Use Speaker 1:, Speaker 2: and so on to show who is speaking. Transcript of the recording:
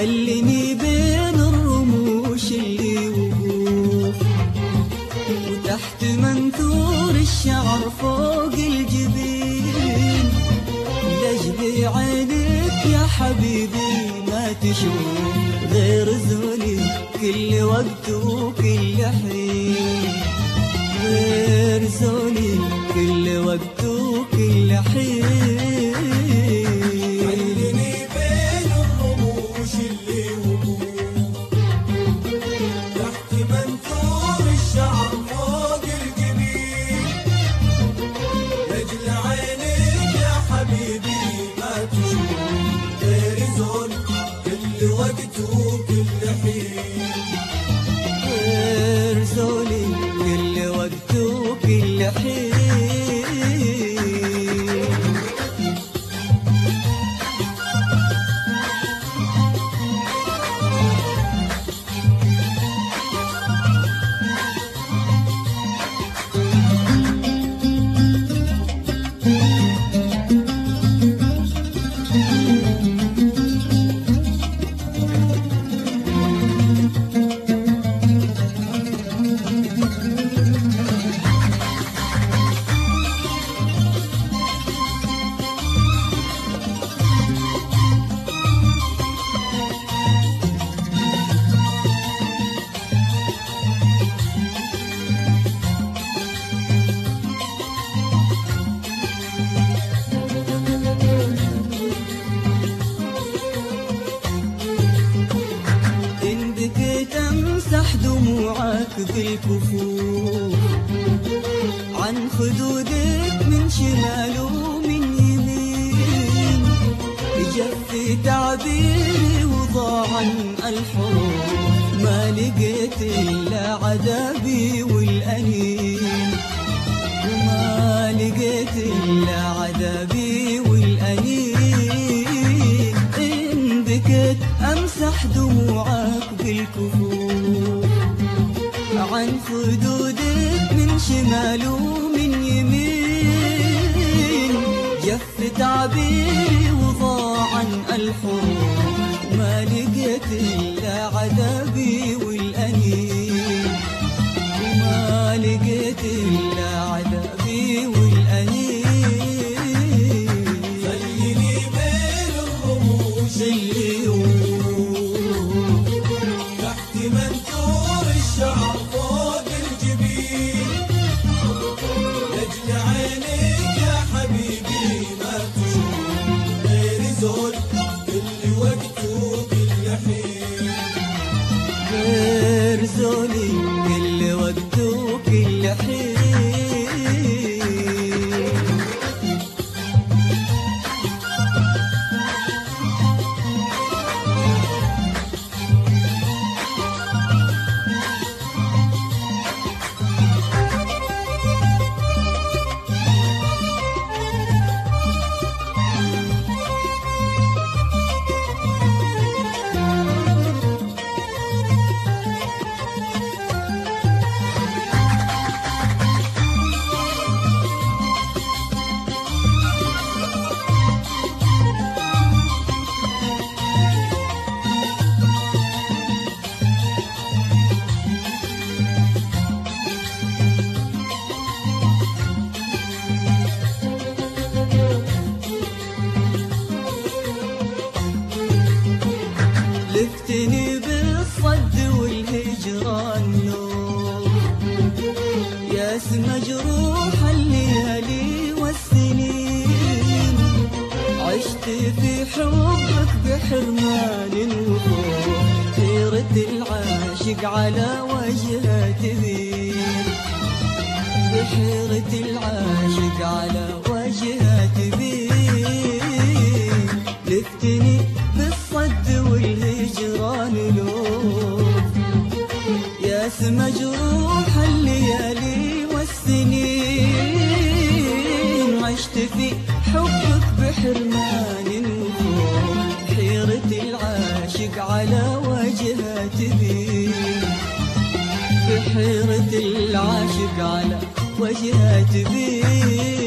Speaker 1: خليني بين الرموش اللي وقوف، وتحت منثور الشعر فوق الجبين، لاجل عينك يا حبيبي ما تشوف غير زولي كل وقت وكل حين، غير زولي كل وقت وكل حين.
Speaker 2: خليني بين الرموش اللي وقوف، تحت منثور الشعر فوق الجبين، لاجل عينك يا حبيبي ما تشوف غير زول كل وقت وكل حين،
Speaker 1: غير زولي كل وقت وكل حين. امسح دموعك بالكفوف عن خدودك من شمال ومن يمين، جف تعبيري وضاع الحروف، ما لقيت الا عذابي والانين، وما لقيت الا عذابي والانين. ان بكيت امسح دموعك بالكفوف عن خدودك من شمال ومن يمين، جف تعبيري وضاع الحروف، ما لقيت الا عذابي والانين، وما لقيت الا عذابي والانين.
Speaker 2: خليني بين الرموش اللي وقوف، تحت منثور الشعر فوق الجبين، لاجل عينك يا حبيبي ما تشوف غير زول كل وقت وكل حين،
Speaker 1: غير زولي كل وقت وكل حين. لفتني بالصد والهجران نور، ياس مجروح الليالي والسنين، عشت في حبك بحرمان وخوف، حيرة العاشق على وجهها تبين، بحيرة العاشق على وجهها تبين. لفتني بالصد والهجران لوف، ياس مجروح الليالي والسنين، عشت في حبك بحرمان وخوف، حيرة العاشق على وجهها تبين، بحيرة العاشق على وجهها تبين.